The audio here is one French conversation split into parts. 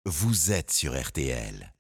vous êtes sur RTL.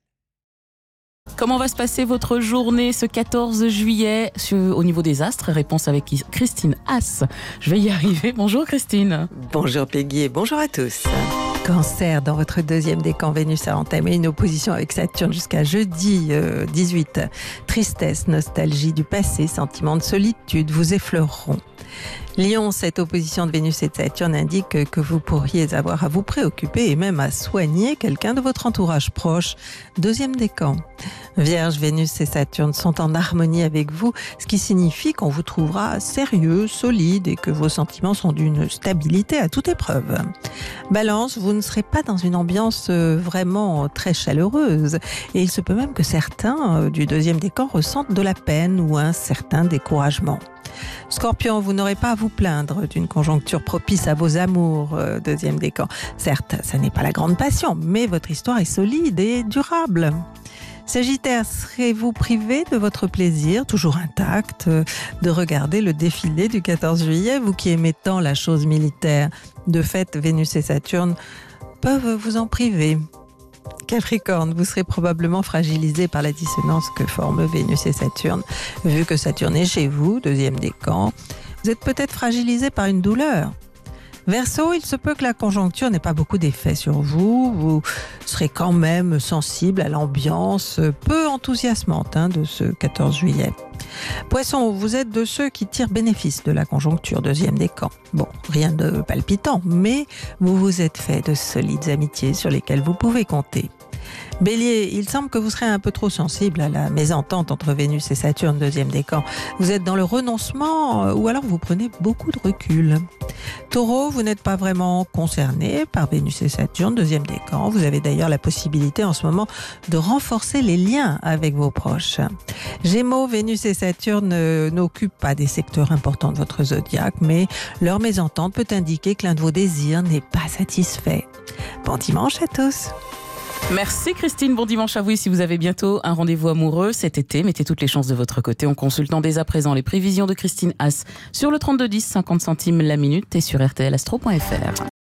Comment va se passer votre journée ce 14 juillet au niveau des astres? Réponse avec Christine Haas. Je vais y arriver. Bonjour Christine. Bonjour Peggy et bonjour à tous. Cancer, dans votre deuxième décan, Vénus a entamé une opposition avec Saturne jusqu'à jeudi 18. Tristesse, nostalgie du passé, sentiment de solitude vous effleureront. Lion, cette opposition de Vénus et de Saturne indique que vous pourriez avoir à vous préoccuper et même à soigner quelqu'un de votre entourage proche. Deuxième décan. Vierge, Vénus et Saturne sont en harmonie avec vous, ce qui signifie qu'on vous trouvera sérieux, solide et que vos sentiments sont d'une stabilité à toute épreuve. Balance, vous ne serez pas dans une ambiance vraiment très chaleureuse et il se peut même que certains du deuxième décan ressentent de la peine ou un certain découragement. Scorpion, vous n'aurez pas à vous plaindre d'une conjoncture propice à vos amours, deuxième décan. Certes, ça n'est pas la grande passion, mais votre histoire est solide et durable. Sagittaire, serez-vous privé de votre plaisir, toujours intact, de regarder le défilé du 14 juillet, vous qui aimez tant la chose militaire? De fait, Vénus et Saturne peuvent vous en priver. Capricorne, vous serez probablement fragilisé par la dissonance que forment Vénus et Saturne. Vu que Saturne est chez vous, deuxième décan, vous êtes peut-être fragilisé par une douleur. Verseau, il se peut que la conjoncture n'ait pas beaucoup d'effet sur vous. Vous serez quand même sensible à l'ambiance peu enthousiasmante de ce 14 juillet. Poisson, vous êtes de ceux qui tirent bénéfice de la conjoncture, deuxième décan. Bon, rien de palpitant, mais vous vous êtes fait de solides amitiés sur lesquelles vous pouvez compter. Bélier, il semble que vous serez un peu trop sensible à la mésentente entre Vénus et Saturne, deuxième décan. Vous êtes dans le renoncement ou alors vous prenez beaucoup de recul. Taureau, vous n'êtes pas vraiment concerné par Vénus et Saturne, deuxième décan. Vous avez d'ailleurs la possibilité en ce moment de renforcer les liens avec vos proches. Gémeaux, Vénus et Saturne n'occupent pas des secteurs importants de votre zodiaque, mais leur mésentente peut indiquer que l'un de vos désirs n'est pas satisfait. Bon dimanche à tous. Merci Christine, bon dimanche à vous. Et si vous avez bientôt un rendez-vous amoureux cet été, mettez toutes les chances de votre côté en consultant dès à présent les prévisions de Christine Haas sur le 3210, 50 centimes la minute et sur rtlastro.fr.